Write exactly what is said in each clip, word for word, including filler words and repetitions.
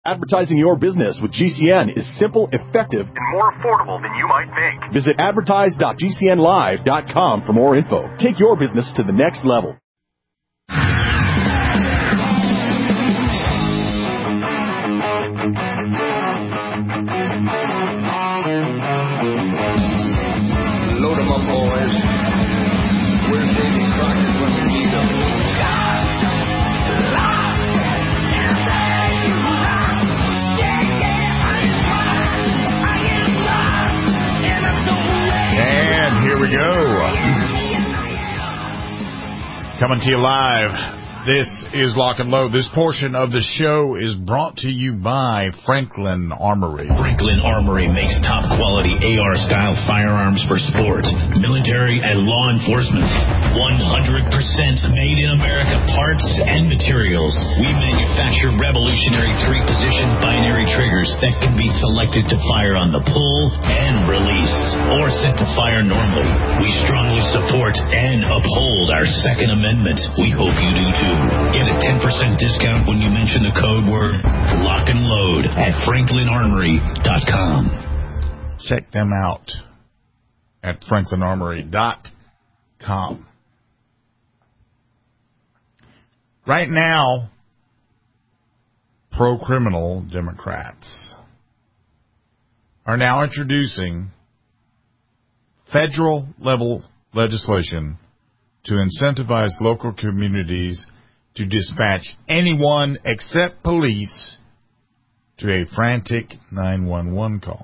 Advertising your business with G C N is simple, effective, and more affordable than you might think. Visit advertise dot g c n live dot com for more info. Take your business to the next level. Load 'em up, boys. Where's Davy Crockett when we need him? And here we go. Coming to you live. This is Lock and Load. This portion of the show is brought to you by Franklin Armory. Franklin Armory makes top-quality A R-style firearms for sport, military, and law enforcement. one hundred percent made in America parts and materials. We manufacture revolutionary three-position binary triggers that can be selected to fire on the pull and release, or set to fire normally. We strongly support and uphold our Second Amendment. We hope you do too. Get a ten percent discount when you mention the code word Lock and Load at franklin armory dot com. Check them out at franklin armory dot com. Right now, pro-criminal Democrats are now introducing federal-level legislation to incentivize local communities to dispatch anyone except police to a frantic nine one one call.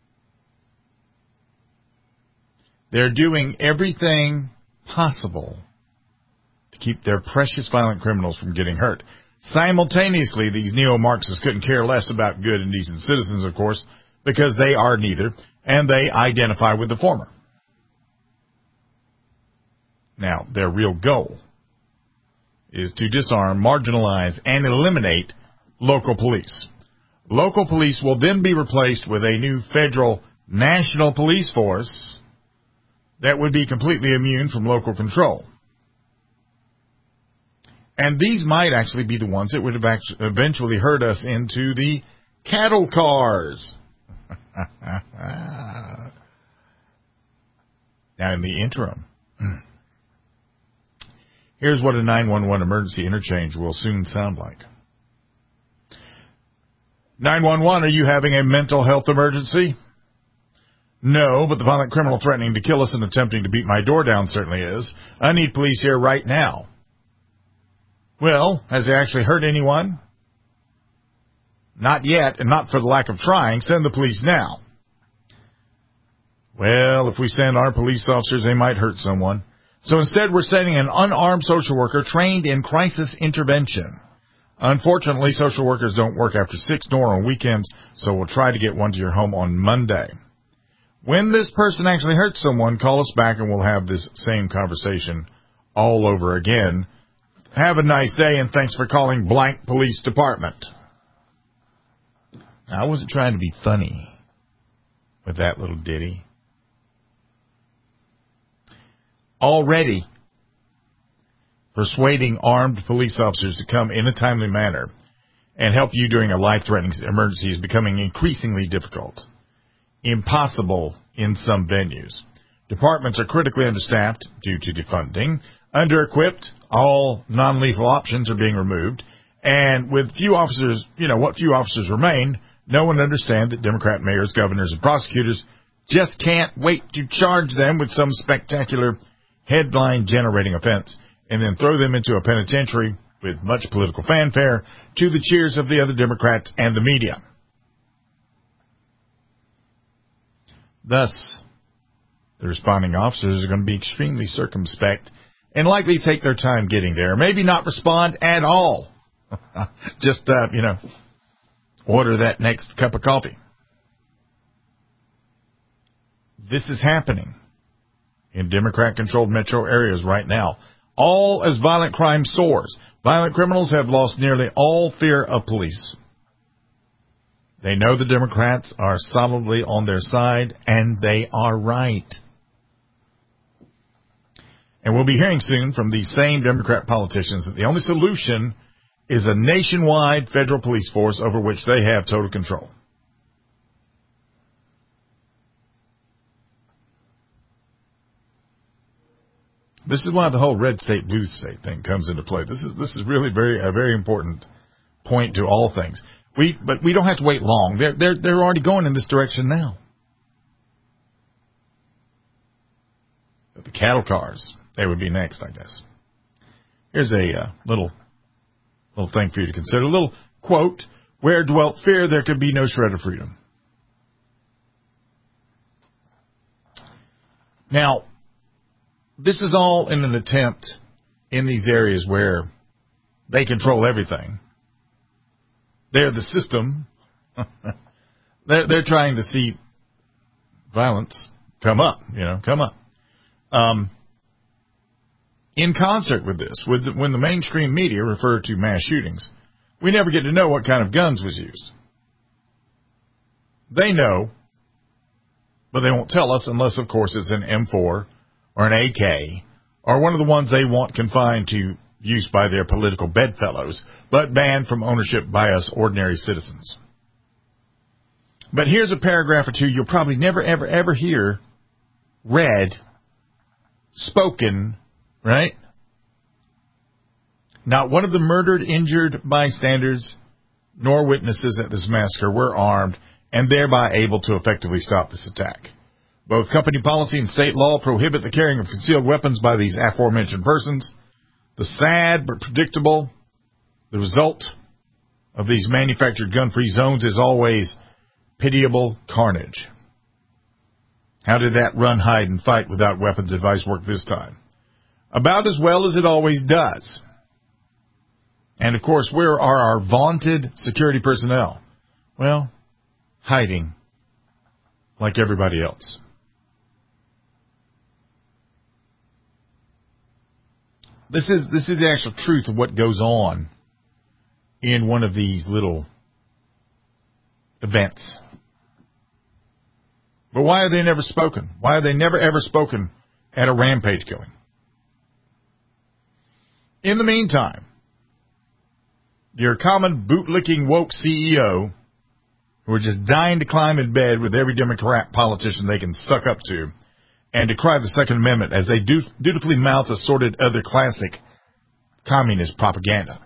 They're doing everything possible to keep their precious violent criminals from getting hurt. Simultaneously, these neo-Marxists couldn't care less about good and decent citizens, of course, because they are neither, and they identify with the former. Now, their real goal is to disarm, marginalize, and eliminate local police. Local police will then be replaced with a new federal national police force that would be completely immune from local control. And these might actually be the ones that would have eventually herd us into the cattle cars. Now, in the interim, here's what a nine one one emergency interchange will soon sound like. nine one one, are you having a mental health emergency? No, but the violent criminal threatening to kill us and attempting to beat my door down certainly is. I need police here right now. Well, has he actually hurt anyone? Not yet, and not for the lack of trying. Send the police now. Well, if we send our police officers, they might hurt someone. So instead, we're sending an unarmed social worker trained in crisis intervention. Unfortunately, social workers don't work after six nor on weekends, so we'll try to get one to your home on Monday. When this person actually hurts someone, call us back and we'll have this same conversation all over again. Have a nice day, and thanks for calling blank police department. Now, I wasn't trying to be funny with that little ditty. Already, persuading armed police officers to come in a timely manner and help you during a life-threatening emergency is becoming increasingly difficult. Impossible in some venues. Departments are critically understaffed due to defunding, under-equipped, all non-lethal options are being removed, and with few officers, you know, what few officers remain, no one understands that Democrat mayors, governors, and prosecutors just can't wait to charge them with some spectacular headline-generating offense and then throw them into a penitentiary with much political fanfare to the cheers of the other Democrats and the media. Thus, the responding officers are going to be extremely circumspect and likely take their time getting there. Maybe not respond at all. Just, uh, you know, order that next cup of coffee. This is happening in Democrat-controlled metro areas right now, all as violent crime soars. Violent criminals have lost nearly all fear of police. They know the Democrats are solidly on their side, and they are right. And we'll be hearing soon from these same Democrat politicians that the only solution is a nationwide federal police force over which they have total control. This is why the whole red state, blue state thing comes into play. This is this is really very a very important point to all things. We but we don't have to wait long. They're they're they're already going in this direction now. The cattle cars, they would be next, I guess. Here's a uh, little little thing for you to consider. A little quote: "Where dwelt fear, there could be no shred of freedom." Now, this is all in an attempt in these areas where they control everything. They're the system. they're, they're trying to see violence come up, you know, come up. Um, in concert with this, with the, when the mainstream media refer to mass shootings, we never get to know what kind of guns was used. They know, but they won't tell us unless, of course, it's an M four or an A K or one of the ones they want confined to use by their political bedfellows, but banned from ownership by us ordinary citizens. But here's a paragraph or two you'll probably never, ever, ever hear read, spoken, right? Not one of the murdered, injured bystanders nor witnesses at this massacre were armed and thereby able to effectively stop this attack. Both company policy and state law prohibit the carrying of concealed weapons by these aforementioned persons. The sad but predictable, the result of these manufactured gun-free zones is always pitiable carnage. How did that run, hide, and fight without weapons advice work this time? About as well as it always does. And, of course, where are our vaunted security personnel? Well, hiding like everybody else. This is this is the actual truth of what goes on in one of these little events. But why are they never spoken? Why are they never ever spoken at a rampage killing? In the meantime, your common bootlicking woke C E O, who are just dying to climb in bed with every Democrat politician they can suck up to, and decry the Second Amendment as they do, dutifully mouth assorted other classic communist propaganda.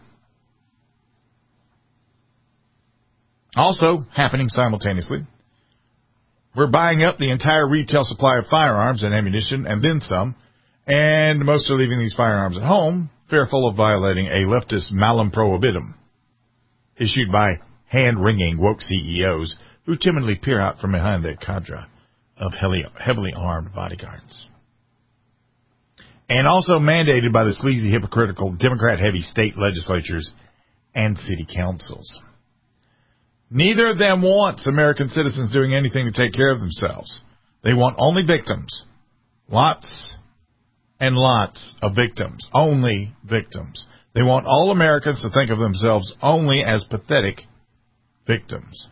Also happening simultaneously, we're buying up the entire retail supply of firearms and ammunition and then some, and most are leaving these firearms at home, fearful of violating a leftist malum prohibitum issued by hand-wringing woke C E Os who timidly peer out from behind their cadre of heavily armed bodyguards. And also mandated by the sleazy, hypocritical, Democrat-heavy state legislatures and city councils. Neither of them wants American citizens doing anything to take care of themselves. They want only victims. Lots and lots of victims. Only victims. They want all Americans to think of themselves only as pathetic victims.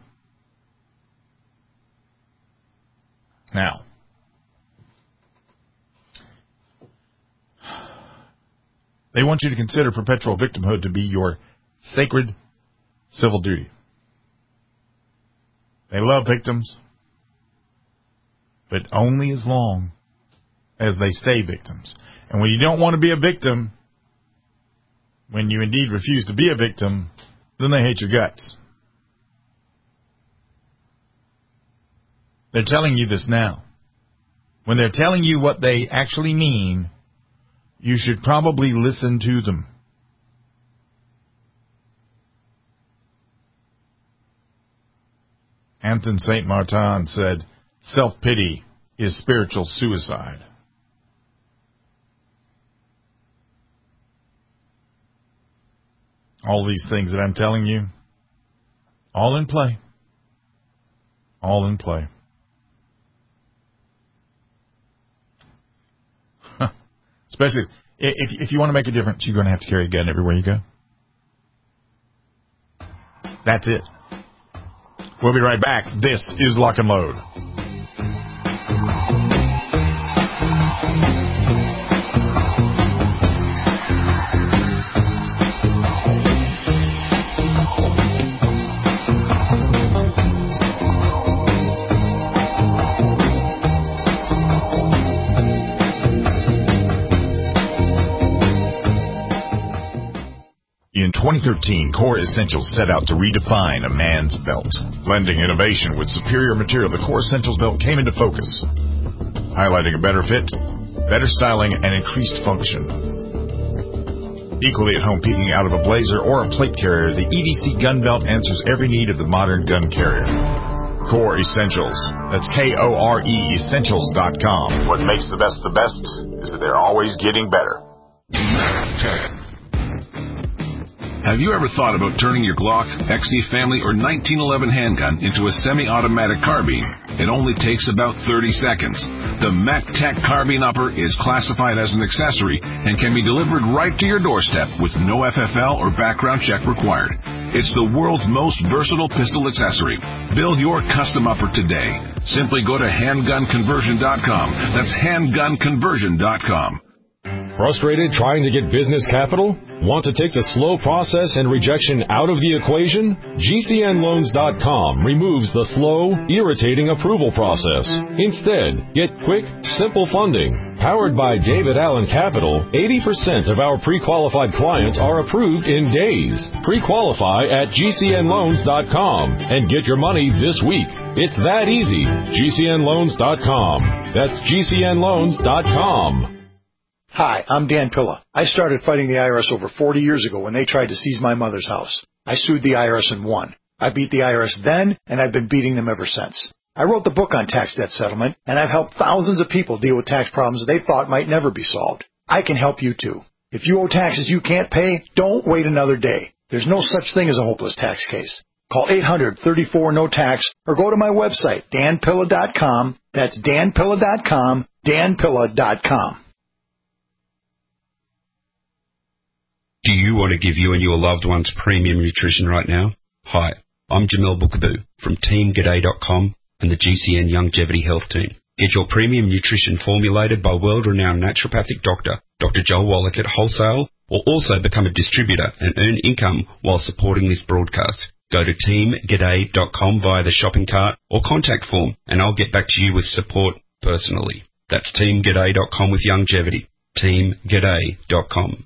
Now, they want you to consider perpetual victimhood to be your sacred civil duty. They love victims, but only as long as they stay victims. And when you don't want to be a victim, when you indeed refuse to be a victim, then they hate your guts. They're telling you this now. When they're telling you what they actually mean, you should probably listen to them. Anthony Saint Martin said, self-pity is spiritual suicide. All these things that I'm telling you, all in play. All in play. Especially if if you want to make a difference, you're going to have to carry a gun everywhere you go. That's it. We'll be right back. This is Lock and Load. twenty thirteen, Core Essentials set out to redefine a man's belt. Blending innovation with superior material, the Core Essentials belt came into focus, highlighting a better fit, better styling, and increased function. Equally at home peeking out of a blazer or a plate carrier, the E D C gun belt answers every need of the modern gun carrier. Core Essentials. That's K O R E Essentials dot com. What makes the best the best is that they're always getting better. Have you ever thought about turning your Glock, X D Family, or nineteen eleven handgun into a semi-automatic carbine? It only takes about thirty seconds. The MacTech Carbine Upper is classified as an accessory and can be delivered right to your doorstep with no F F L or background check required. It's the world's most versatile pistol accessory. Build your custom upper today. Simply go to handgun conversion dot com. That's handgun conversion dot com. Frustrated trying to get business capital? Want to take the slow process and rejection out of the equation? G C N loans dot com removes the slow, irritating approval process. Instead, get quick, simple funding. Powered by David Allen Capital, eighty percent of our pre-qualified clients are approved in days. Pre-qualify at G C N loans dot com and get your money this week. It's that easy. G C N loans dot com. That's G C N loans dot com. Hi, I'm Dan Pilla. I started fighting the I R S over forty years ago when they tried to seize my mother's house. I sued the I R S and won. I beat the I R S then, and I've been beating them ever since. I wrote the book on tax debt settlement, and I've helped thousands of people deal with tax problems they thought might never be solved. I can help you too. If you owe taxes you can't pay, don't wait another day. There's no such thing as a hopeless tax case. Call eight hundred, thirty-four, no tax or go to my website, dan pilla dot com. That's dan pilla dot com, dan pilla dot com. Do you want to give you and your loved ones premium nutrition right now? Hi, I'm Jamel Bookaboo from team g'day dot com and the G C N Longevity Health Team. Get your premium nutrition formulated by world-renowned naturopathic doctor, Doctor Joel Wallach at wholesale, or also become a distributor and earn income while supporting this broadcast. Go to team g'day dot com via the shopping cart or contact form and I'll get back to you with support personally. That's team g'day dot com with longevity. team g'day dot com.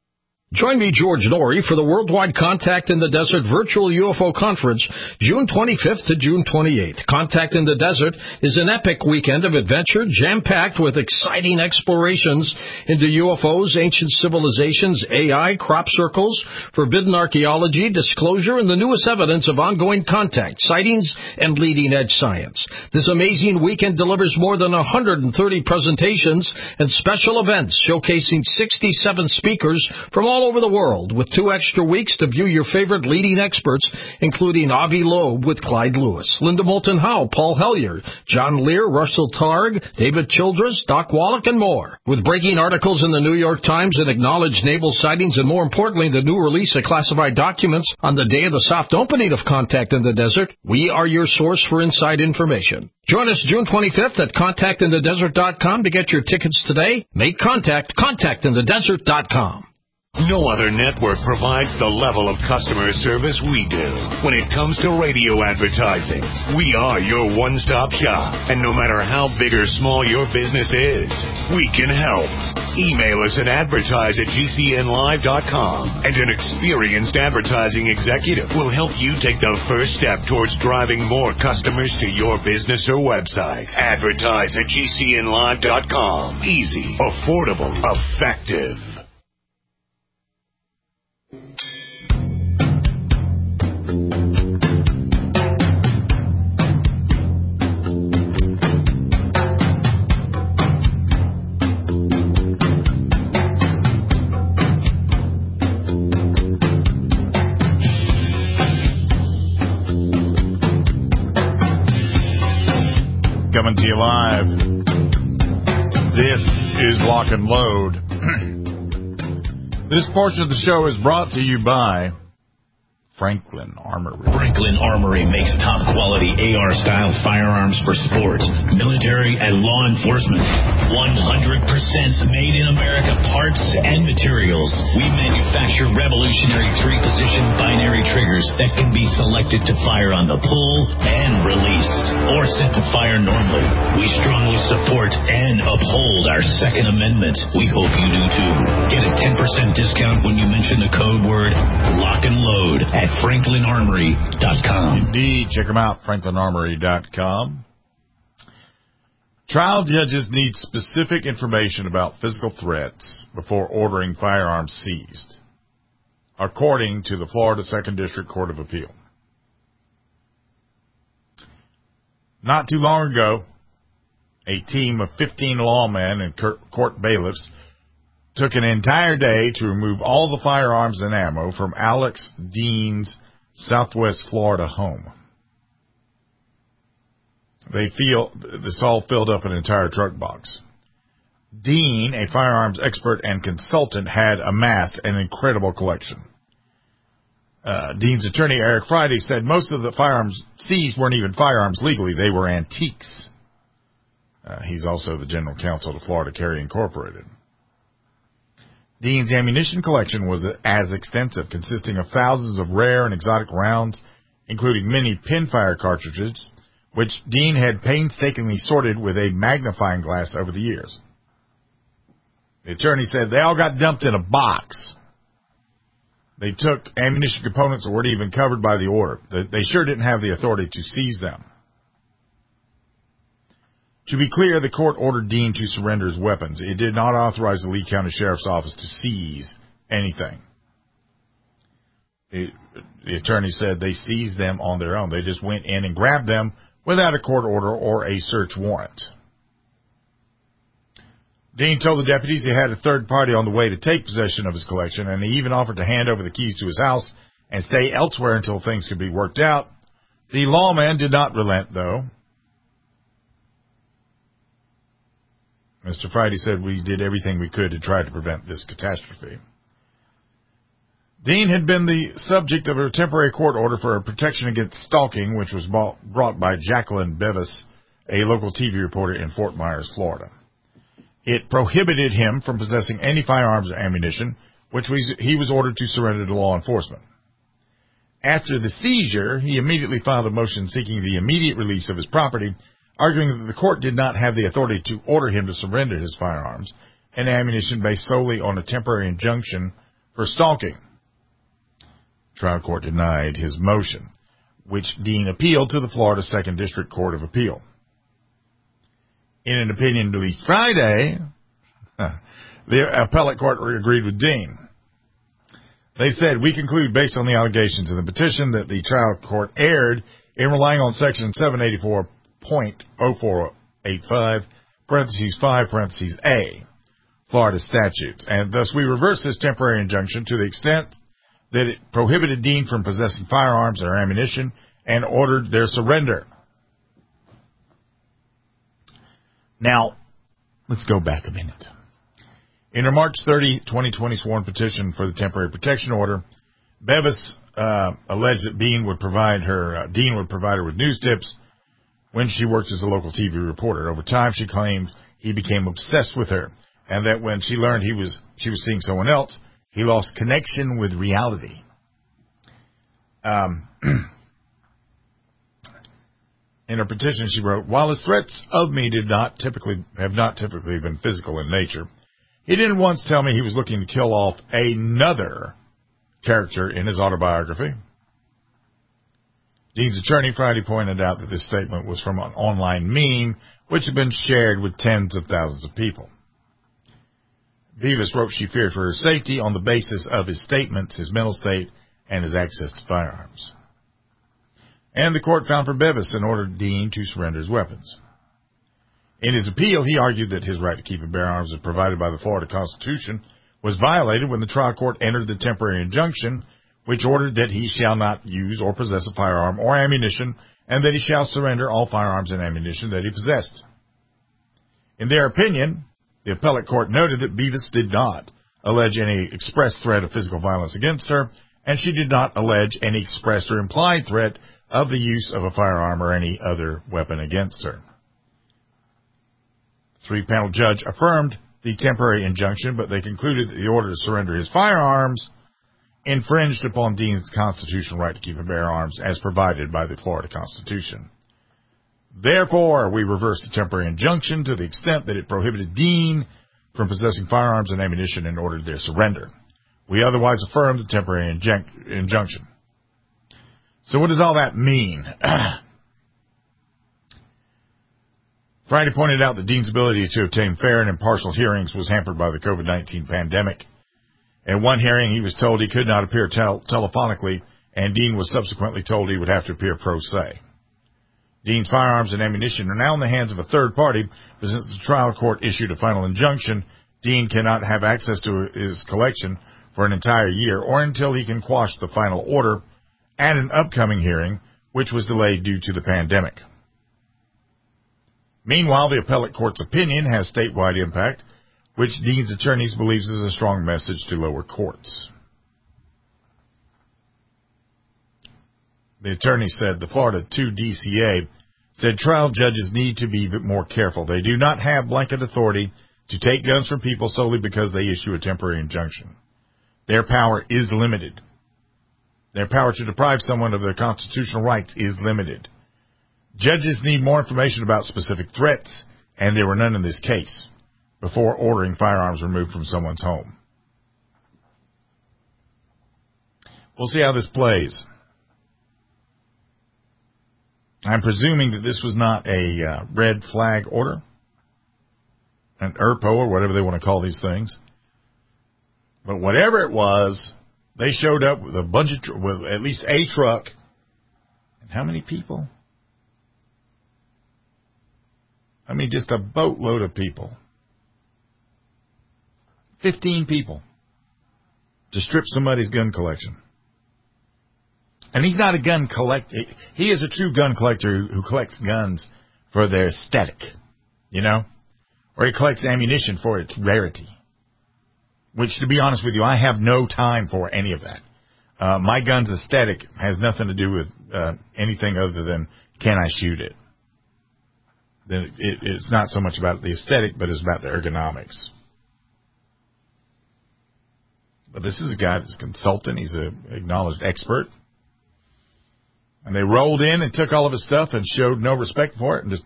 Join me, George Norrie, for the Worldwide Contact in the Desert Virtual U F O Conference, June twenty-fifth to June twenty-eighth. Contact in the Desert is an epic weekend of adventure, jam-packed with exciting explorations into U F Os, ancient civilizations, A I, crop circles, forbidden archaeology, disclosure, and the newest evidence of ongoing contact, sightings, and leading-edge science. This amazing weekend delivers more than one hundred thirty presentations and special events showcasing sixty-seven speakers from all over the world, with two extra weeks to view your favorite leading experts, including Avi Loeb with Clyde Lewis, Linda Moulton Howe, Paul Hellyer, John Lear, Russell Targ, David Childress, Doc Wallach, and more. With breaking articles in the New York Times and acknowledged naval sightings, and more importantly, the new release of classified documents on the day of the soft opening of Contact in the Desert, we are your source for inside information. Join us June twenty-fifth at contact in the desert dot com to get your tickets today. Make contact, contact in the desert dot com. No other network provides the level of customer service we do. When it comes to radio advertising, we are your one-stop shop. And no matter how big or small your business is, we can help. Email us at advertise at G C N live dot com, and an experienced advertising executive will help you take the first step towards driving more customers to your business or website. Advertise at G C N live dot com. Easy, affordable, effective. Coming to you live. This is Lock and Load. This portion of the show is brought to you by Franklin Armory. Franklin Armory makes top-quality A R-style firearms for sport, military, and law enforcement. one hundred percent made-in-America parts and materials. We manufacture revolutionary three-position binary triggers that can be selected to fire on the pull and release, or set to fire normally. We strongly support and uphold our Second Amendment. We hope you do too. Get a ten percent discount when you mention the code word lock and load at franklin armory dot com. Indeed, check them out, franklin armory dot com. Trial judges need specific information about physical threats before ordering firearms seized, according to the Florida Second District Court of Appeal. Not too long ago, a team of fifteen lawmen and court bailiffs took an entire day to remove all the firearms and ammo from Alex Dean's Southwest Florida home. They feel this all filled up an entire truck box. Dean, a firearms expert and consultant, had amassed an incredible collection. Uh, Dean's attorney, Eric Friday, said most of the firearms seized weren't even firearms legally. They were antiques. Uh, he's also the general counsel to Florida Carry Incorporated. Dean's ammunition collection was as extensive, consisting of thousands of rare and exotic rounds, including many pinfire cartridges, which Dean had painstakingly sorted with a magnifying glass over the years. The attorney said they all got dumped in a box. They took ammunition components that weren't even covered by the order. They sure didn't have the authority to seize them. To be clear, the court ordered Dean to surrender his weapons. It did not authorize the Lee County Sheriff's Office to seize anything. It, the attorney said they seized them on their own. They just went in and grabbed them without a court order or a search warrant. Dean told the deputies he had a third party on the way to take possession of his collection, and he even offered to hand over the keys to his house and stay elsewhere until things could be worked out. The lawman did not relent, though. Mister Friday said we did everything we could to try to prevent this catastrophe. Dean had been the subject of a temporary court order for a protection against stalking, which was brought by Jacqueline Bevis, a local T V reporter in Fort Myers, Florida. It prohibited him from possessing any firearms or ammunition, which was, he was ordered to surrender to law enforcement. After the seizure, he immediately filed a motion seeking the immediate release of his property, arguing that the court did not have the authority to order him to surrender his firearms and ammunition based solely on a temporary injunction for stalking. Trial court denied his motion, which Dean appealed to the Florida Second District Court of Appeal. In an opinion released Friday, the appellate court agreed with Dean. They said, we conclude based on the allegations in the petition that the trial court erred in relying on section seven eighty-four point oh four eight five, parentheses five, parentheses A, Florida statutes, and thus we reverse this temporary injunction to the extent that it prohibited Dean from possessing firearms or ammunition and ordered their surrender. Now, let's go back a minute. In her March thirtieth, twenty twenty sworn petition for the temporary protection order, Bevis uh, alleged that Dean would provide her uh, Dean would provide her with news tips when she worked as a local T V reporter. Over time, she claimed he became obsessed with her, and that when she learned he was she was seeing someone else, he lost connection with reality. Um, in her petition, she wrote, "While his threats of me did not typically have not typically been physical in nature, he didn't once tell me he was looking to kill off another character in his autobiography." Dean's attorney Friday pointed out that this statement was from an online meme which had been shared with tens of thousands of people. Bevis wrote she feared for her safety on the basis of his statements, his mental state, and his access to firearms. And the court found for Bevis and ordered Dean to surrender his weapons. In his appeal, he argued that his right to keep and bear arms as provided by the Florida Constitution was violated when the trial court entered the temporary injunction, which ordered that he shall not use or possess a firearm or ammunition, and that he shall surrender all firearms and ammunition that he possessed. In their opinion, the appellate court noted that Bevis did not allege any express threat of physical violence against her, and she did not allege any expressed or implied threat of the use of a firearm or any other weapon against her. The three-panel judge affirmed the temporary injunction, but they concluded that the order to surrender his firearms infringed upon Dean's constitutional right to keep and bear arms as provided by the Florida Constitution. Therefore, we reversed the temporary injunction to the extent that it prohibited Dean from possessing firearms and ammunition and ordered their surrender. We otherwise affirmed the temporary injun- injunction. So what does all that mean? Friday pointed out that Dean's ability to obtain fair and impartial hearings was hampered by the COVID nineteen pandemic. At one hearing, he was told he could not appear tel- telephonically, and Dean was subsequently told he would have to appear pro se. Dean's firearms and ammunition are now in the hands of a third party, but since the trial court issued a final injunction, Dean cannot have access to his collection for an entire year or until he can quash the final order at an upcoming hearing, which was delayed due to the pandemic. Meanwhile, the appellate court's opinion has statewide impact, which Dean's attorneys believes is a strong message to lower courts. The attorney said the Florida two D C A said trial judges need to be more careful. They do not have blanket authority to take guns from people solely because they issue a temporary injunction. Their power is limited. Their power to deprive someone of their constitutional rights is limited. Judges need more information about specific threats, and there were none in this case, before ordering firearms removed from someone's home. We'll see how this plays. I'm presuming that this was not a uh, red flag order, an E R P O or whatever they want to call these things. But whatever it was, they showed up with a bunch of, tr- with at least a truck. And how many people? I mean, just a boatload of people. Fifteen people to strip somebody's gun collection. And he's not a gun collector. He is a true gun collector who collects guns for their aesthetic, you know? Or he collects ammunition for its rarity. Which, to be honest with you, I have no time for any of that. Uh, my gun's aesthetic has nothing to do with uh, anything other than can I shoot it. Then it, it's not so much about the aesthetic, but it's about the ergonomics. But this is a guy that's a consultant. He's an acknowledged expert. And they rolled in and took all of his stuff and showed no respect for it and just,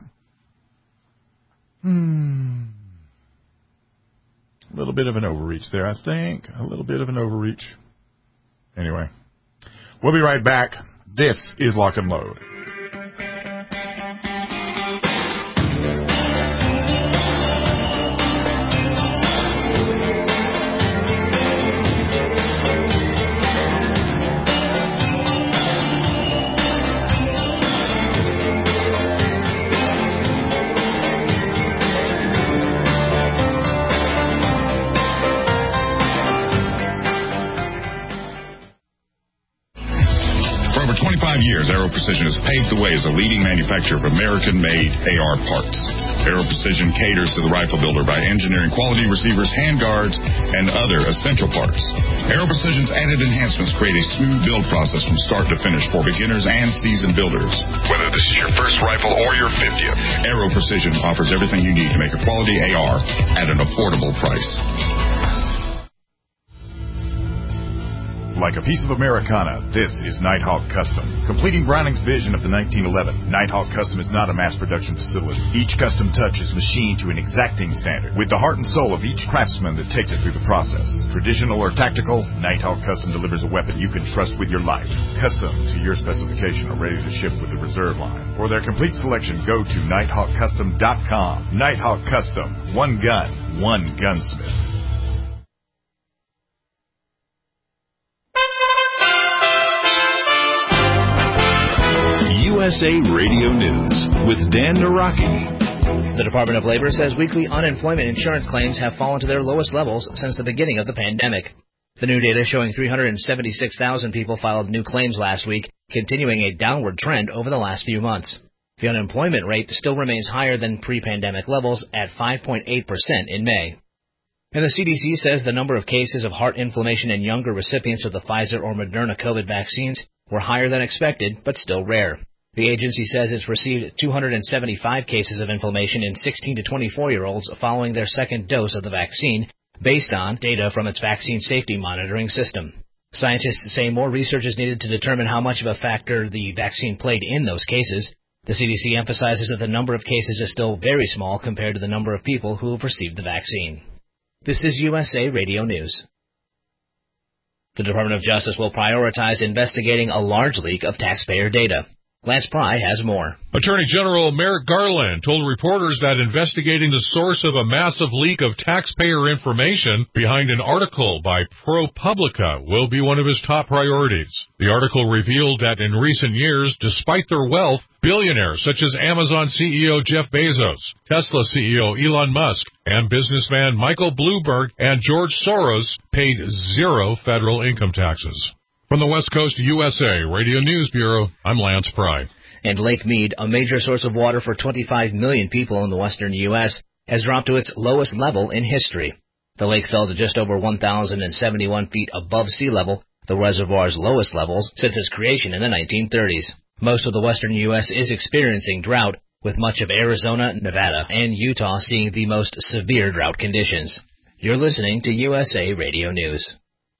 hmm, a little bit of an overreach there, I think. A little bit of an overreach. Anyway, we'll be right back. This is Lock and Load. Years, Aero Precision has paved the way as a leading manufacturer of American-made A R parts. Aero Precision caters to the rifle builder by engineering quality receivers, handguards, and other essential parts. Aero Precision's added enhancements create a smooth build process from start to finish for beginners and seasoned builders. Whether this is your first rifle or your fiftieth, Aero Precision offers everything you need to make a quality A R at an affordable price. Like a piece of Americana, this is Nighthawk Custom. Completing Browning's vision of the nineteen eleven, Nighthawk Custom is not a mass production facility. Each custom touch is machined to an exacting standard, with the heart and soul of each craftsman that takes it through the process. Traditional or tactical, Nighthawk Custom delivers a weapon you can trust with your life. Custom to your specification or ready to ship with the reserve line. For their complete selection, go to nighthawk custom dot com. Nighthawk Custom. One gun, one gunsmith. U S A Radio News with Dan Naraki. The Department of Labor says weekly unemployment insurance claims have fallen to their lowest levels since the beginning of the pandemic. The new data showing three hundred seventy-six thousand people filed new claims last week, continuing a downward trend over the last few months. The unemployment rate still remains higher than pre-pandemic levels at five point eight percent in May. And the C D C says the number of cases of heart inflammation in younger recipients of the Pfizer or Moderna COVID vaccines were higher than expected, but still rare. The agency says it's received two hundred seventy-five cases of inflammation in sixteen to twenty-four-year-olds following their second dose of the vaccine, based on data from its vaccine safety monitoring system. Scientists say more research is needed to determine how much of a factor the vaccine played in those cases. The C D C emphasizes that the number of cases is still very small compared to the number of people who have received the vaccine. This is U S A Radio News. The Department of Justice will prioritize investigating a large leak of taxpayer data. Lance Pry has more. Attorney General Merrick Garland told reporters that investigating the source of a massive leak of taxpayer information behind an article by ProPublica will be one of his top priorities. The article revealed that in recent years, despite their wealth, billionaires such as Amazon C E O Jeff Bezos, Tesla C E O Elon Musk, and businessman Michael Bloomberg and George Soros paid zero federal income taxes. From the West Coast U S A Radio News Bureau, I'm Lance Pry. And Lake Mead, a major source of water for twenty-five million people in the western U S, has dropped to its lowest level in history. The lake fell to just over one thousand seventy-one feet above sea level, the reservoir's lowest levels since its creation in the nineteen thirties. Most of the western U S is experiencing drought, with much of Arizona, Nevada, and Utah seeing the most severe drought conditions. You're listening to U S A Radio News.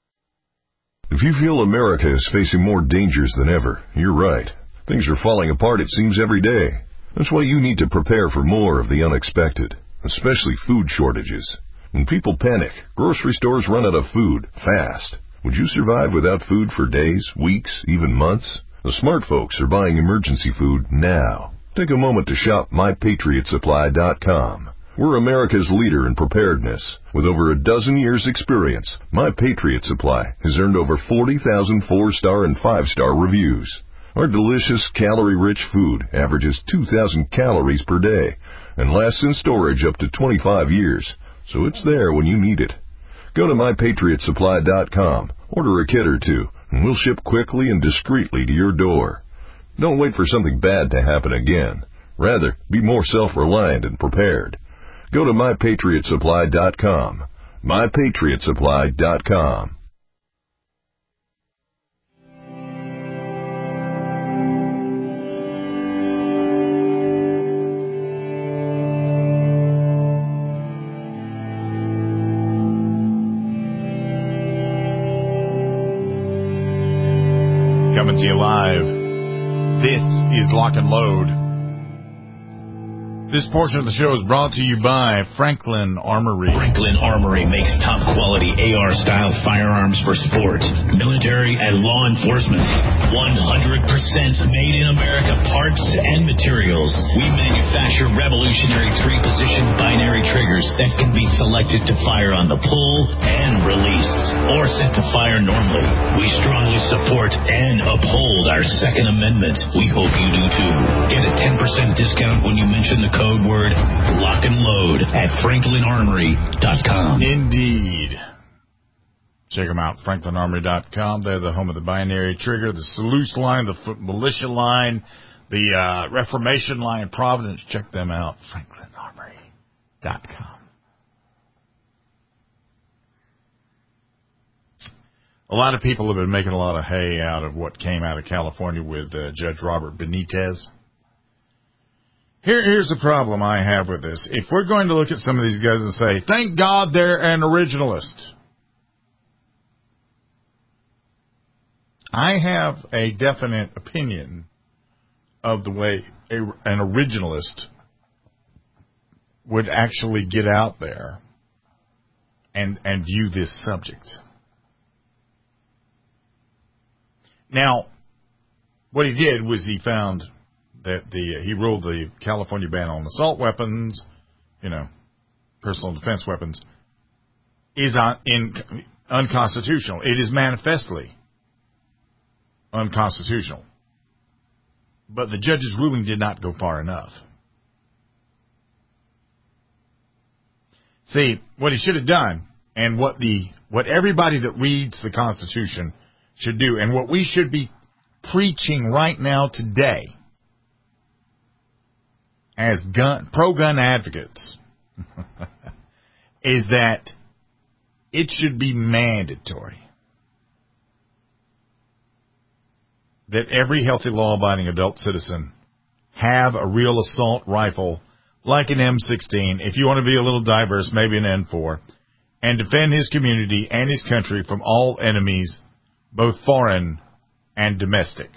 If you feel America is facing more dangers than ever, you're right. Things are falling apart, it seems, every day. That's why you need to prepare for more of the unexpected, especially food shortages. When people panic, grocery stores run out of food fast. Would you survive without food for days, weeks, even months? The smart folks are buying emergency food now. Take a moment to shop my patriot supply dot com. We're America's leader in preparedness. With over a dozen years' experience, My Patriot Supply has earned over forty thousand four-star and five-star reviews. Our delicious, calorie-rich food averages two thousand calories per day and lasts in storage up to twenty-five years, so it's there when you need it. Go to my patriot supply dot com, order a kit or two, and we'll ship quickly and discreetly to your door. Don't wait for something bad to happen again. Rather, be more self-reliant and prepared. Go to my patriot supply dot com. my patriot supply dot com. Coming to you live. This is Lock and Load. This portion of the show is brought to you by Franklin Armory. Franklin Armory makes top-quality A R-style firearms for sport, military, and law enforcement. one hundred percent made in America parts and materials. We manufacture revolutionary three-position binary triggers that can be selected to fire on the pull and release, or set to fire normally. We strongly support and uphold our Second Amendment. We hope you do too. Get a ten percent discount when you mention the code word Lock and Load at franklin armory dot com. Indeed. Check them out, franklin armory dot com. They're the home of the binary trigger, the Salute line, the Foot Militia line, the uh, Reformation line, Providence. Check them out, franklin armory dot com. A lot of people have been making a lot of hay out of what came out of California with uh, Judge Robert Benitez. Here, here's the problem I have with this. If we're going to look at some of these guys and say, thank God they're an originalist, I have a definite opinion of the way a, an originalist would actually get out there and, and view this subject. Now, what he did was he found that the he ruled the California ban on assault weapons, you know, personal defense weapons, is on, in, unconstitutional. It is manifestly unconstitutional. But the judge's ruling did not go far enough. See, what he should have done, and what the what everybody that reads the Constitution should do, and what we should be preaching right now today as gun pro-gun advocates, is that it should be mandatory that every healthy, law-abiding adult citizen have a real assault rifle like an M sixteen. If you want to be a little diverse, maybe an N four, and defend his community and his country from all enemies, both foreign and domestic.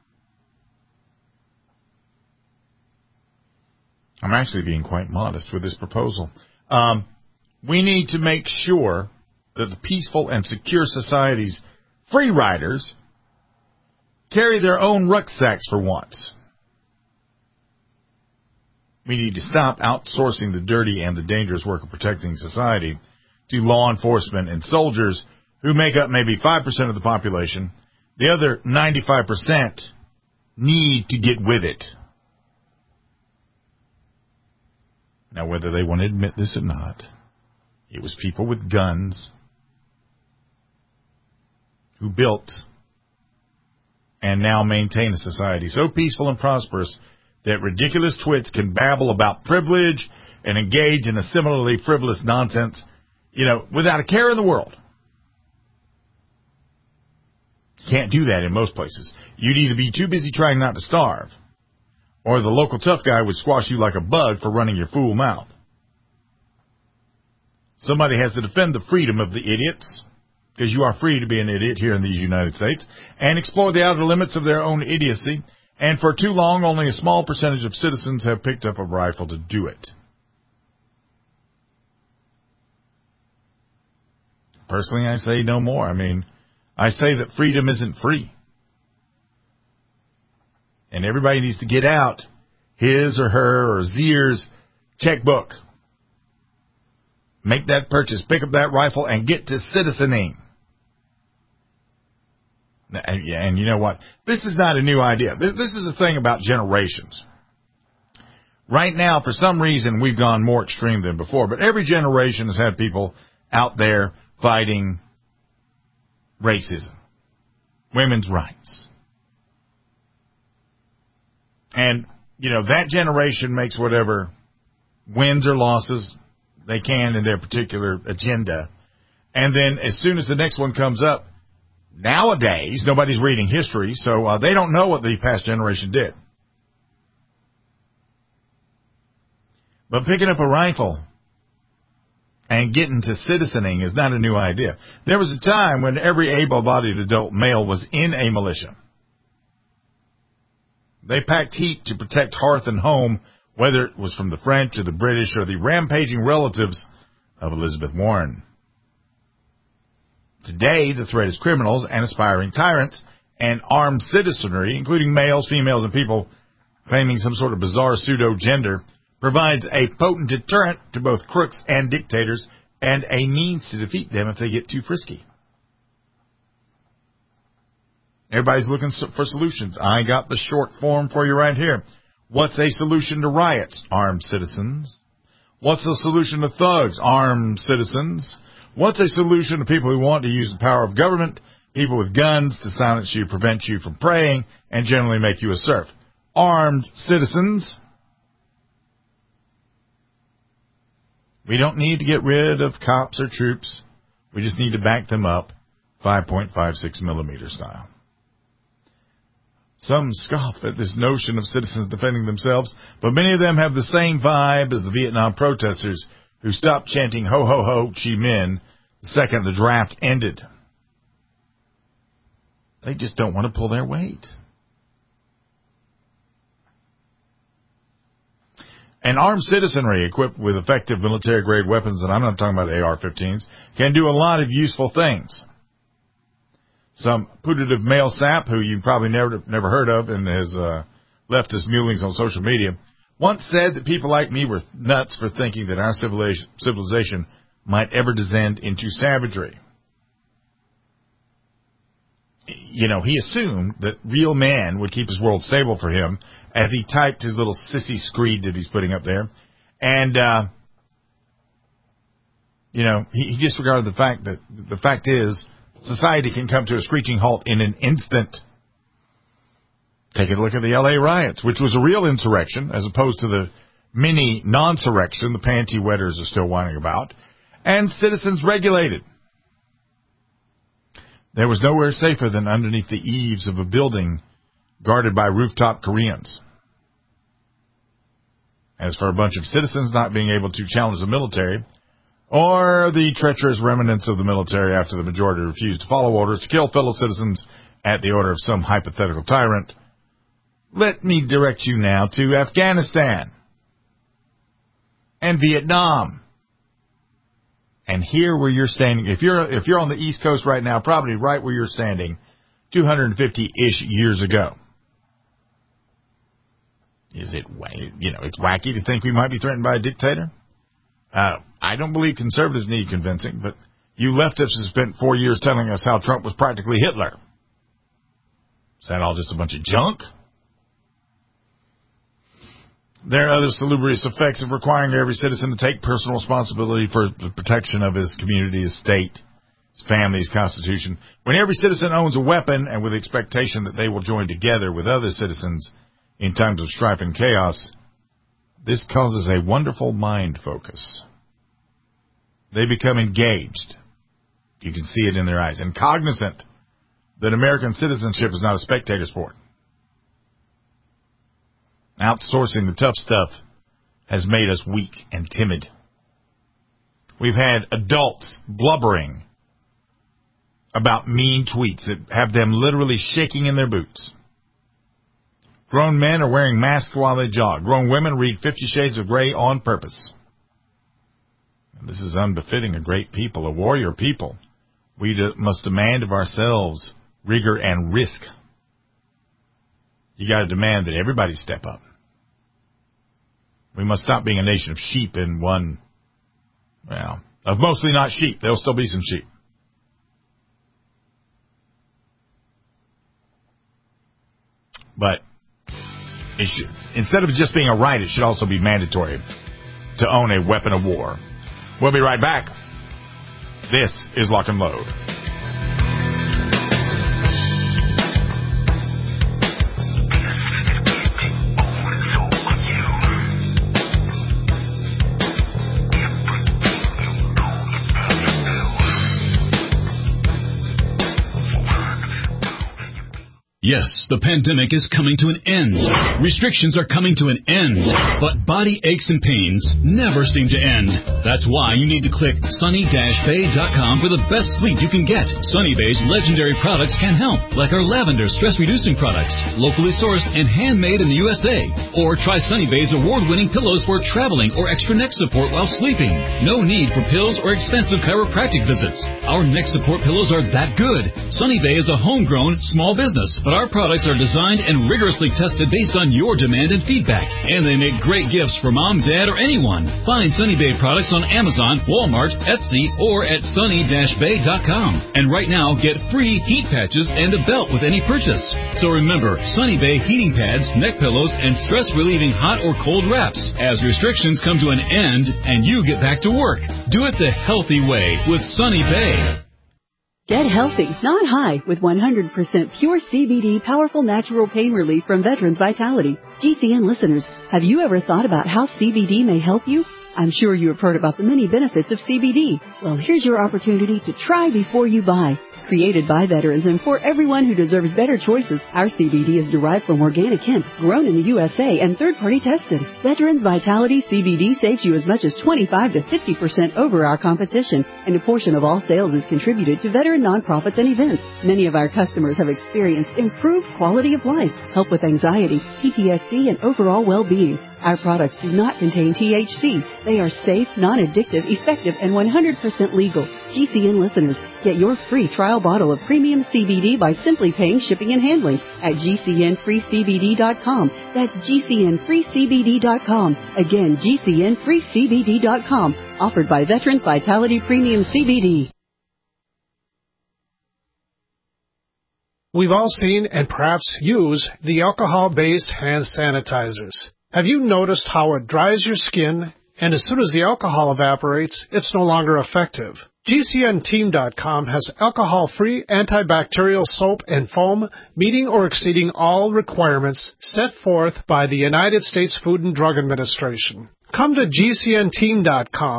I'm actually being quite modest with this proposal. Um, we need to make sure that the peaceful and secure society's free riders carry their own rucksacks for once. We need to stop outsourcing the dirty and the dangerous work of protecting society to law enforcement and soldiers who make up maybe five percent of the population. The other ninety-five percent need to get with it. Now, whether they want to admit this or not, it was people with guns who built and now maintain a society so peaceful and prosperous that ridiculous twits can babble about privilege and engage in a similarly frivolous nonsense, you know, without a care in the world. Can't do that in most places. You'd either be too busy trying not to starve, or the local tough guy would squash you like a bug for running your fool mouth. Somebody has to defend the freedom of the idiots, because you are free to be an idiot here in these United States, and explore the outer limits of their own idiocy. And for too long, only a small percentage of citizens have picked up a rifle to do it. Personally, I say no more. I mean, I say that freedom isn't free. And everybody needs to get out his or her or Zier's checkbook. Make that purchase, pick up that rifle, and get to citizening. And, and you know what? This is not a new idea. This, this is a thing about generations. Right now, for some reason, we've gone more extreme than before. But every generation has had people out there fighting racism, women's rights. And, you know, that generation makes whatever wins or losses they can in their particular agenda. And then as soon as the next one comes up, nowadays, nobody's reading history, so uh, they don't know what the past generation did. But picking up a rifle and getting to citizening is not a new idea. There was a time when every able-bodied adult male was in a militia. They packed heat to protect hearth and home, whether it was from the French or the British or the rampaging relatives of Elizabeth Warren. Today, the threat is criminals and aspiring tyrants and armed citizenry, including males, females, and people claiming some sort of bizarre pseudo-gender, provides a potent deterrent to both crooks and dictators and a means to defeat them if they get too frisky. Everybody's looking for solutions. I got the short form for you right here. What's a solution to riots? Armed citizens. What's a solution to thugs? Armed citizens. What's a solution to people who want to use the power of government? People with guns to silence you, prevent you from praying, and generally make you a serf. Armed citizens. We don't need to get rid of cops or troops. We just need to back them up five point five six millimeter style. Some scoff at this notion of citizens defending themselves, but many of them have the same vibe as the Vietnam protesters who stopped chanting ho, ho, ho, Chi Minh the second the draft ended. They just don't want to pull their weight. An armed citizenry equipped with effective military-grade weapons, and I'm not talking about A R fifteens, can do a lot of useful things. Some putative male sap, who you probably never never heard of in his uh, leftist mulings on social media, once said that people like me were nuts for thinking that our civilization, civilization might ever descend into savagery. You know, he assumed that real man would keep his world stable for him as he typed his little sissy screed that he's putting up there. And, uh, you know, he, he disregarded the fact that the fact is society can come to a screeching halt in an instant. Take a look at the L A riots, which was a real insurrection as opposed to the mini non-surrection the panty wetters are still whining about. And citizens regulated. There was nowhere safer than underneath the eaves of a building guarded by rooftop Koreans. As for a bunch of citizens not being able to challenge the military, or the treacherous remnants of the military after the majority refused to follow orders to kill fellow citizens at the order of some hypothetical tyrant, let me direct you now to Afghanistan and Vietnam. And here where you're standing, if you're if you're on the East Coast right now, probably right where you're standing, two hundred fifty-ish years ago. Is it, you know, it's wacky to think we might be threatened by a dictator? Uh, I don't believe conservatives need convincing, but you leftists have spent four years telling us how Trump was practically Hitler. Is that all just a bunch of junk? There are other salubrious effects of requiring every citizen to take personal responsibility for the protection of his community, his state, his family, his constitution. When every citizen owns a weapon and with the expectation that they will join together with other citizens in times of strife and chaos, this causes a wonderful mind focus. They become engaged. You can see it in their eyes. And cognizant that American citizenship is not a spectator sport. Outsourcing the tough stuff has made us weak and timid. We've had adults blubbering about mean tweets that have them literally shaking in their boots. Grown men are wearing masks while they jog. Grown women read Fifty Shades of Grey on purpose. And this is unbefitting a great people, a warrior people. We de- must demand of ourselves rigor and risk. You got to demand that everybody step up. We must stop being a nation of sheep and one, well, of mostly not sheep. There'll still be some sheep. But it should, instead of just being a right, it should also be mandatory to own a weapon of war. We'll be right back. This is Lock and Load. Yes, the pandemic is coming to an end. Restrictions are coming to an end. But body aches and pains never seem to end. That's why you need to click sunny dash bay dot com for the best sleep you can get. Sunny Bay's legendary products can help, like our lavender stress-reducing products, locally sourced and handmade in the U S A. Or try Sunny Bay's award-winning pillows for traveling or extra neck support while sleeping. No need for pills or expensive chiropractic visits. Our neck support pillows are that good. Sunny Bay is a homegrown small business, but our products are designed and rigorously tested based on your demand and feedback. And they make great gifts for mom, dad, or anyone. Find Sunny Bay products on Amazon, Walmart, Etsy, or at sunny dash bay dot com. And right now, get free heat patches and a belt with any purchase. So remember, Sunny Bay heating pads, neck pillows, and stress-relieving hot or cold wraps as restrictions come to an end and you get back to work. Do it the healthy way with Sunny Bay. Get healthy, not high, with one hundred percent pure C B D powerful natural pain relief from Veterans Vitality. G C N listeners, have you ever thought about how C B D may help you? I'm sure you have heard about the many benefits of C B D. Well, here's your opportunity to try before you buy. Created by veterans and for everyone who deserves better choices, our C B D is derived from organic hemp, grown in the U S A and third-party tested. Veterans Vitality C B D saves you as much as twenty-five to fifty percent over our competition, and a portion of all sales is contributed to veteran nonprofits and events. Many of our customers have experienced improved quality of life, help with anxiety, P T S D, and overall well-being. Our products do not contain T H C. They are safe, non-addictive, effective, and one hundred percent legal. G C N listeners, get your free trial bottle of premium C B D by simply paying shipping and handling at G C N free C B D dot com. That's G C N free C B D dot com. Again, G C N free C B D dot com. Offered by Veterans Vitality Premium C B D. We've all seen and perhaps use the alcohol-based hand sanitizers. Have you noticed how it dries your skin, and as soon as the alcohol evaporates, it's no longer effective? G C N team dot com has alcohol-free antibacterial soap and foam meeting or exceeding all requirements set forth by the United States Food and Drug Administration. Come to G C N team dot com.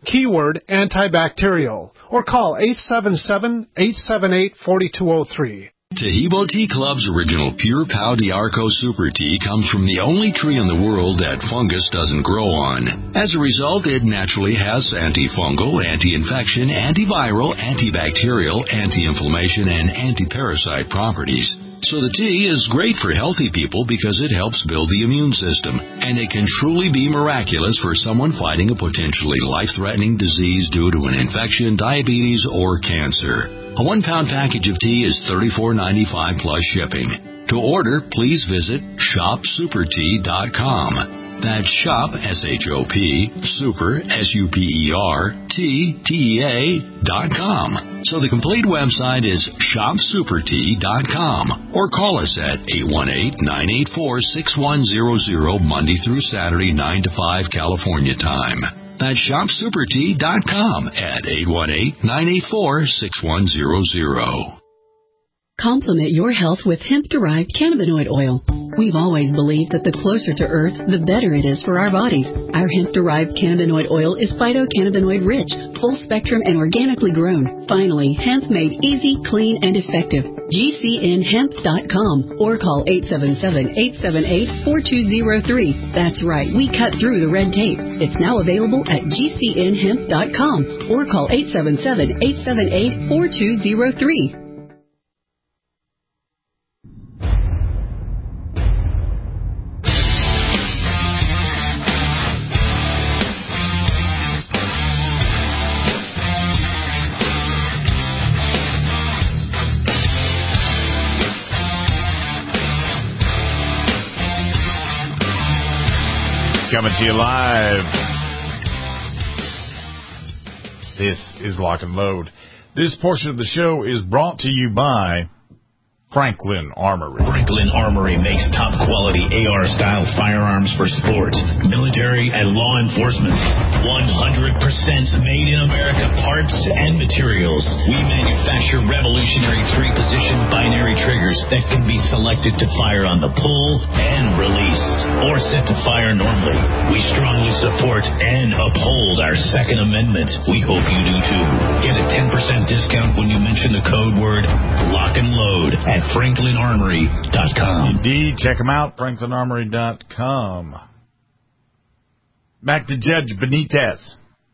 keyword antibacterial, or call eight seven seven, eight seven eight, four two zero three. Tahibo Tea Club's original Pure Pau D'Arco Super Tea comes from the only tree in the world that fungus doesn't grow on. As a result, it naturally has antifungal, anti-infection, antiviral, antibacterial, anti-inflammation, and anti-parasite properties. So the tea is great for healthy people because it helps build the immune system, and it can truly be miraculous for someone fighting a potentially life-threatening disease due to an infection, diabetes, or cancer. A one-pound package of tea is thirty-four ninety-five plus shipping. To order, please visit shop super tea dot com. That's shop, S H O P, super, S U P E R, T, T E A, dot com. So the complete website is shop super tea dot com. Or call us at eight one eight, nine eight four, six one zero zero, Monday through Saturday, nine to five, California time. That's shop super tea dot com at eight one eight, nine eight four, six one zero zero. Complement your health with hemp-derived cannabinoid oil. We've always believed that the closer to Earth, the better it is for our bodies. Our hemp-derived cannabinoid oil is phytocannabinoid-rich, full-spectrum, and organically grown. Finally, hemp made easy, clean, and effective. G C N hemp dot com or call eight seven seven, eight seven eight, four two zero three. That's right, we cut through the red tape. It's now available at G C N hemp dot com or call eight seven seven, eight seven eight, four two zero three. Coming to you live. This is Lock and Load. This portion of the show is brought to you by Franklin Armory. Franklin Armory makes top-quality A R-style firearms for sport, military, and law enforcement. one hundred percent made in America parts and materials. We manufacture revolutionary three-position binary triggers that can be selected to fire on the pull and release, or set to fire normally. We strongly support and uphold our Second Amendment. We hope you do too. Get a ten percent discount when you mention the code word Lock and Load at franklin armory dot com. Indeed, check them out, franklin armory dot com. Back to Judge Benitez.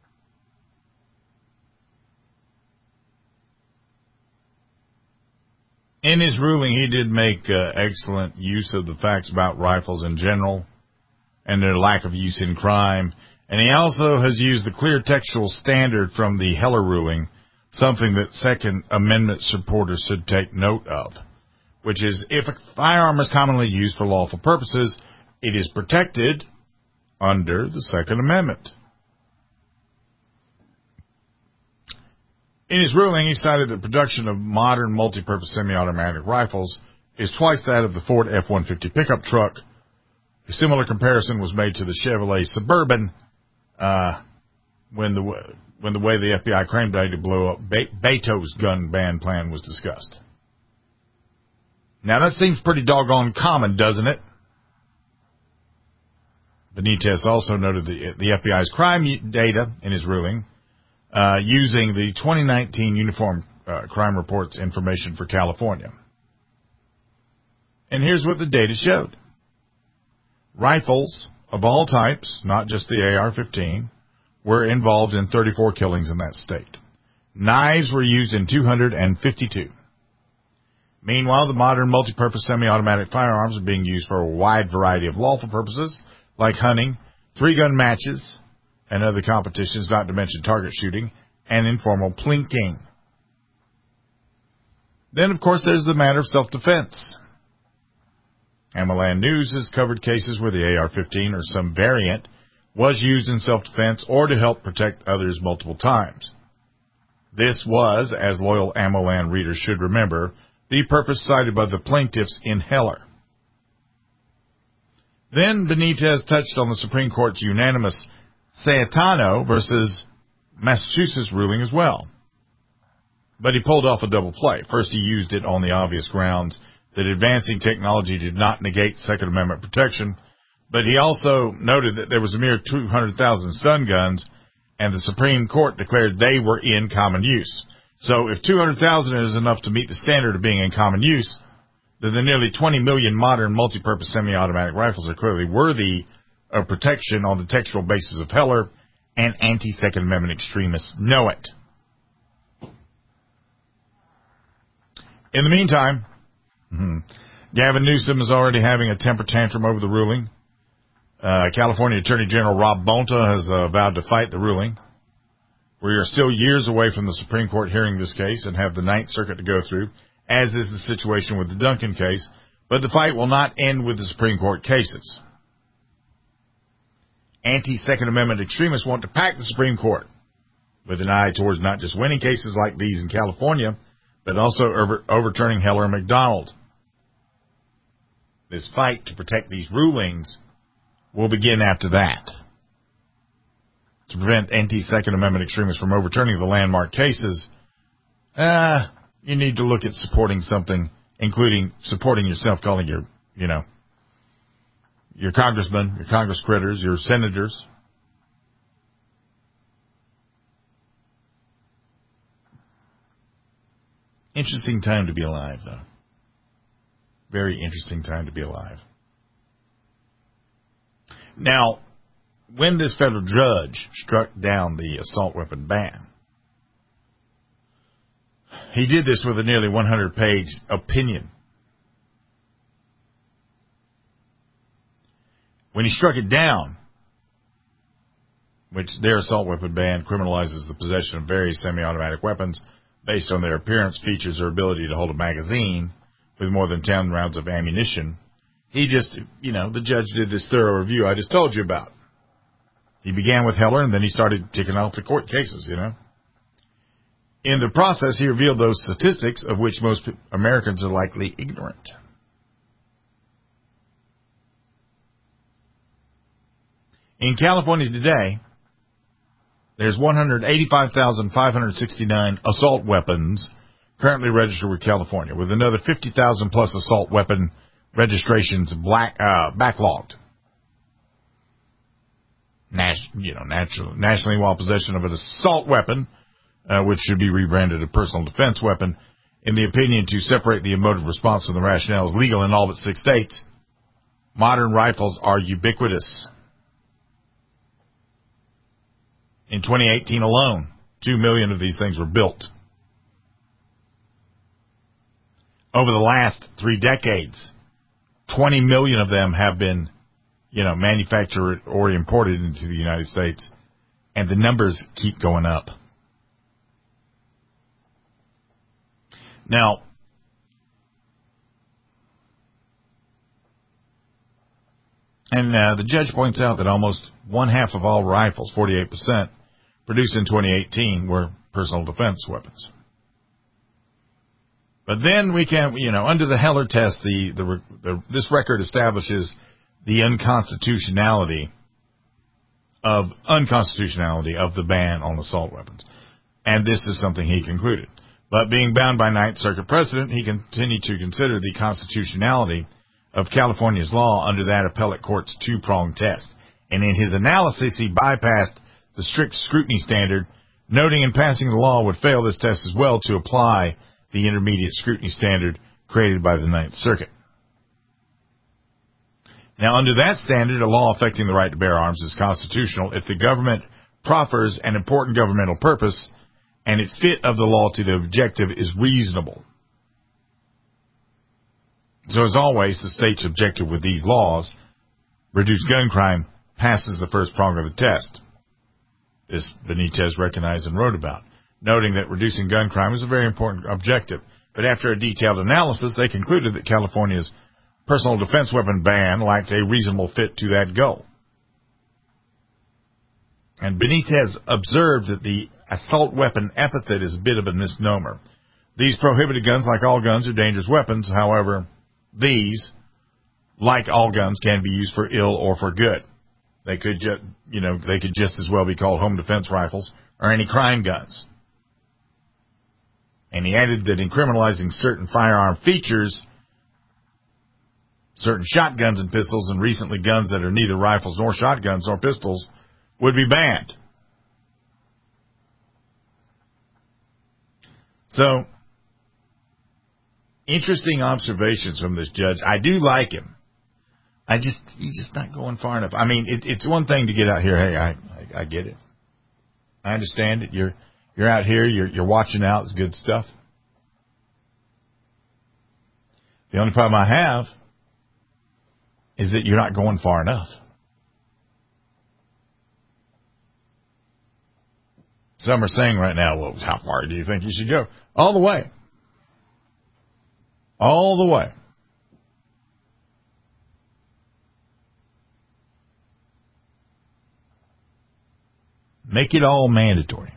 In his ruling, he did make uh, excellent use of the facts about rifles in general and their lack of use in crime. And he also has used the clear textual standard from the Heller ruling, something that Second Amendment supporters should take note of, which is if a firearm is commonly used for lawful purposes, it is protected under the Second Amendment. In his ruling, he cited that production of modern multi-purpose semi-automatic rifles is twice that of the Ford F one fifty pickup truck. A similar comparison was made to the Chevrolet Suburban uh, when the when the way the F B I claimed to blow up Be- Beto's gun ban plan was discussed. Now, that seems pretty doggone common, doesn't it? Benitez also noted the, the F B I's crime data in his ruling, uh, using the twenty nineteen Uniform uh, Crime Reports information for California. And here's what the data showed. Rifles of all types, not just the A R fifteen, were involved in thirty-four killings in that state. Knives were used in two hundred fifty-two. Meanwhile, the modern multi-purpose semi-automatic firearms are being used for a wide variety of lawful purposes, like hunting, three-gun matches, and other competitions, not to mention target shooting, and informal plinking. Then, of course, there's the matter of self-defense. AmmoLand News has covered cases where the A R fifteen or some variant was used in self-defense or to help protect others multiple times. This was, as loyal AmmoLand readers should remember, the purpose cited by the plaintiffs in Heller. Then Benitez touched on the Supreme Court's unanimous Sayetano versus Massachusetts ruling as well. But he pulled off a double play. First, he used it on the obvious grounds that advancing technology did not negate Second Amendment protection, but he also noted that there was a mere two hundred thousand stun guns and the Supreme Court declared they were in common use. So if two hundred thousand is enough to meet the standard of being in common use, then the nearly twenty million modern multi-purpose semi-automatic rifles are clearly worthy of protection on the textual basis of Heller, and anti-Second Amendment extremists know it. In the meantime, mm-hmm, Gavin Newsom is already having a temper tantrum over the ruling. Uh, California Attorney General Rob Bonta has uh, vowed to fight the ruling. We are still years away from the Supreme Court hearing this case and have the Ninth Circuit to go through, as is the situation with the Duncan case, but the fight will not end with the Supreme Court cases. Anti-Second Amendment extremists want to pack the Supreme Court with an eye towards not just winning cases like these in California, but also over- overturning Heller and McDonald. This fight to protect these rulings will begin after that. To prevent anti-Second Amendment extremists from overturning the landmark cases, uh, you need to look at supporting something, including supporting yourself, calling your, you know, your congressmen, your congress critters, your senators. Interesting time to be alive, though. Very interesting time to be alive. Now, when this federal judge struck down the assault weapon ban, he did this with a nearly one hundred page opinion. When he struck it down, which their assault weapon ban criminalizes the possession of various semi-automatic weapons based on their appearance, features, or ability to hold a magazine with more than ten rounds of ammunition, he just, you know, the judge did this thorough review I just told you about. He began with Heller, and then he started ticking off the court cases, you know. In the process, he revealed those statistics of which most Americans are likely ignorant. In California today, there's one hundred eighty-five thousand five hundred sixty-nine assault weapons currently registered with California, with another fifty thousand plus assault weapon registrations black, uh, backlogged. Nas- you know, natural, nationally, while possession of an assault weapon, uh, which should be rebranded a personal defense weapon, in the opinion to separate the emotive response from the rationale, is legal in all but six states. Modern rifles are ubiquitous. In twenty eighteen alone, two million of these things were built. Over the last three decades, twenty million of them have been, you know, manufactured or imported into the United States, and the numbers keep going up. Now, and uh, the judge points out that almost one half of all rifles, forty-eight percent, produced in twenty eighteen were personal defense weapons. But then we can, you know, under the Heller test, the, the, the this record establishes the unconstitutionality of unconstitutionality of the ban on assault weapons, and this is something he concluded. But being bound by Ninth Circuit precedent, he continued to consider the constitutionality of California's law under that appellate court's two-pronged test. And in his analysis, he bypassed the strict scrutiny standard, noting in passing the law would fail this test as well to apply the intermediate scrutiny standard created by the Ninth Circuit. Now, under that standard, a law affecting the right to bear arms is constitutional if the government proffers an important governmental purpose and its fit of the law to the objective is reasonable. So, as always, the state's objective with these laws, reduce gun crime, passes the first prong of the test. This Benitez recognized and wrote about, noting that reducing gun crime is a very important objective. But after a detailed analysis, they concluded that California's personal defense weapon ban lacked a reasonable fit to that goal. And Benitez observed that the assault weapon epithet is a bit of a misnomer. These prohibited guns, like all guns, are dangerous weapons. However, these, like all guns, can be used for ill or for good. They could, ju- you know, they could just as well be called home defense rifles or any crime guns. And he added that in criminalizing certain firearm features, certain shotguns and pistols, and recently guns that are neither rifles nor shotguns nor pistols, would be banned. So, interesting observations from this judge. I do like him. I just, he's just not going far enough. I mean, it, it's one thing to get out here. Hey, I, I, I get it. I understand it. You're, you're out here. You're, you're watching out. It's good stuff. The only problem I have is that you're not going far enough. Some are saying right now, well, how far do you think you should go? All the way. All the way. Make it all mandatory.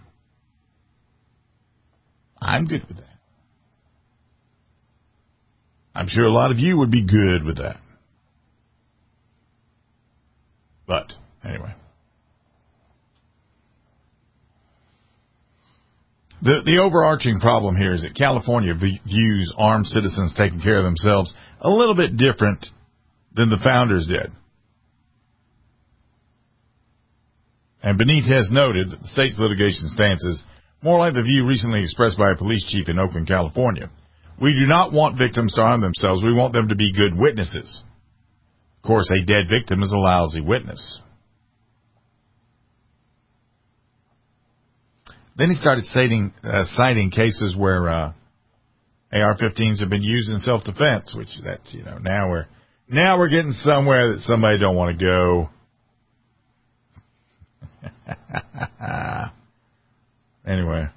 I'm good with that. I'm sure a lot of you would be good with that. But, anyway. The the overarching problem here is that California v- views armed citizens taking care of themselves a little bit different than the founders did. And Benitez noted that the state's litigation stance is more like the view recently expressed by a police chief in Oakland, California. We do not want victims to harm themselves. We want them to be good witnesses. Of course, a dead victim is a lousy witness. Then he started citing, uh, citing cases where uh, A R fifteens have been used in self-defense, which that's, you know, now we're now we're getting somewhere that somebody don't want to go. Anyway.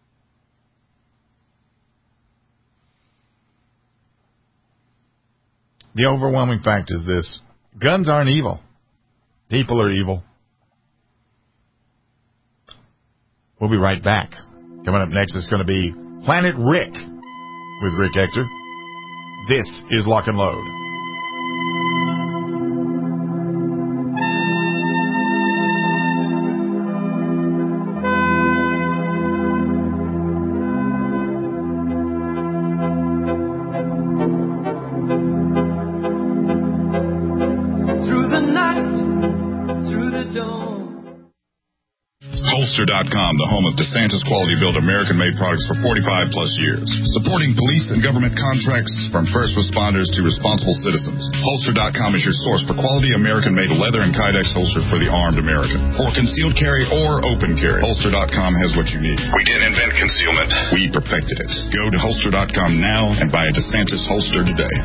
The overwhelming fact is this. Guns aren't evil. People are evil. We'll be right back. Coming up next is going to be Planet Rick with Rick Hector. This is Lock and Load. Holster dot com, the home of DeSantis quality-built American-made products for forty-five plus years. Supporting police and government contracts from first responders to responsible citizens. Holster dot com is your source for quality American-made leather and Kydex holsters for the armed American. For concealed carry or open carry, Holster dot com has what you need. We didn't invent concealment. We perfected it. Go to Holster dot com now and buy a DeSantis holster today.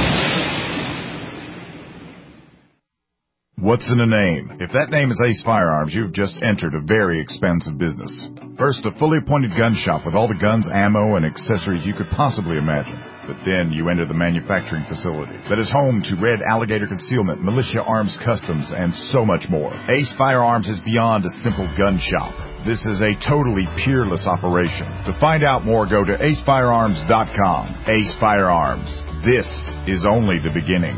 What's in a name? If that name is Ace Firearms, you've just entered a very expensive business. First, a fully appointed gun shop with all the guns, ammo, and accessories you could possibly imagine. But then you enter the manufacturing facility that is home to Red Alligator Concealment, Militia Arms Customs, and so much more. Ace Firearms is beyond a simple gun shop. This is a totally peerless operation. To find out more, go to ace firearms dot com. Ace Firearms. This is only the beginning.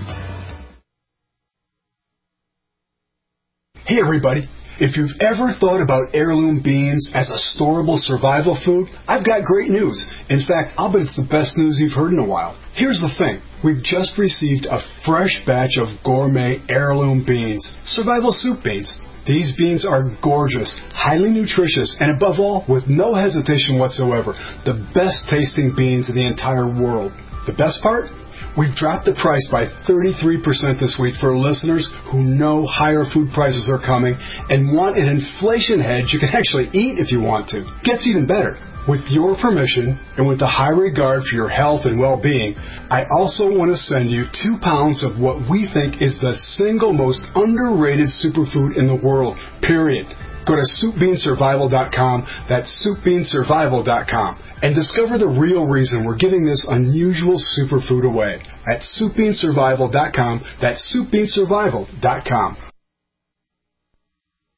Hey everybody, if you've ever thought about heirloom beans as a storable survival food, I've got great news. In fact, I'll bet it's the best news you've heard in a while. Here's the thing. We've just received a fresh batch of gourmet heirloom beans, survival soup beans. These beans are gorgeous, highly nutritious, and above all, with no hesitation whatsoever, the best tasting beans in the entire world. The best part? We've dropped the price by thirty-three percent this week for listeners who know higher food prices are coming and want an inflation hedge you can actually eat if you want to. Gets even better. With your permission and with the high regard for your health and well-being, I also want to send you two pounds of what we think is the single most underrated superfood in the world, period. Go to soup bean survival dot com, that's soup bean survival dot com, and discover the real reason we're giving this unusual superfood away at soup bean survival dot com, that's soup bean survival dot com.